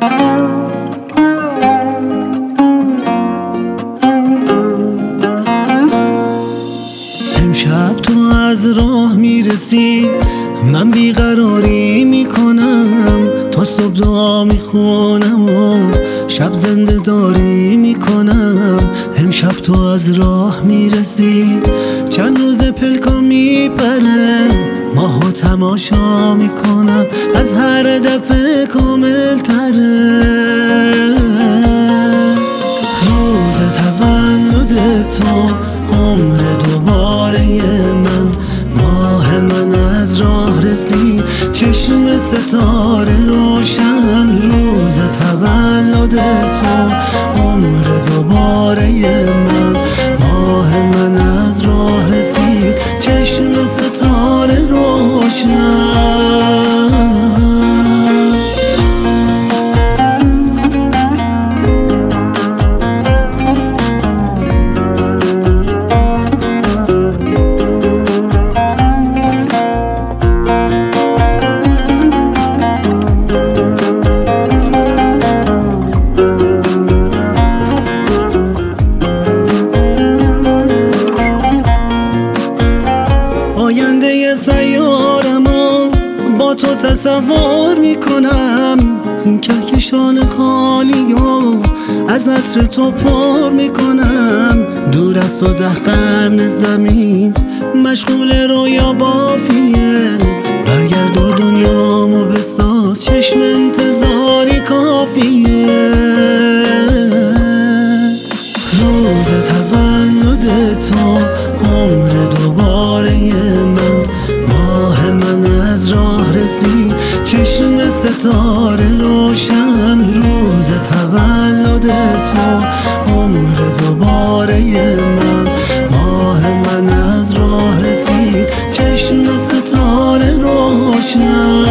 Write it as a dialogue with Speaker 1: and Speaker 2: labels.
Speaker 1: امشب تو از راه میرسی، من بیقراری میکنم، تا صبح دعا میخونم و شب زنده داری میکنم. امشب تو از راه میرسی، چند روز پلکا میپره، ماهو تماشا میکنم، از هر دفعه کامل تره. روز تولد تو، عمر دوباره من، ماه من از راه رسید، چشم ستاره روشن. روز تولد تو، عمر دوباره من، ماه من از راه رسید، چشم ستاره روشن. آینده سیارمو با تو تصور میکنم، این کهکشان خالی و از عطر تو پر میکنم. دور از تو 10 قرن زمین مشغول رویا بافیه، برگرد و دنیامو بساز، چشم انتظاری کافیه. روز تولد تو، عمر دوباره من، ماه من از راه رسید، چشم ستاره روشن. روز تولد تو، عمر دوباره من، ماه من از راه رسید، چشم ستاره روشن.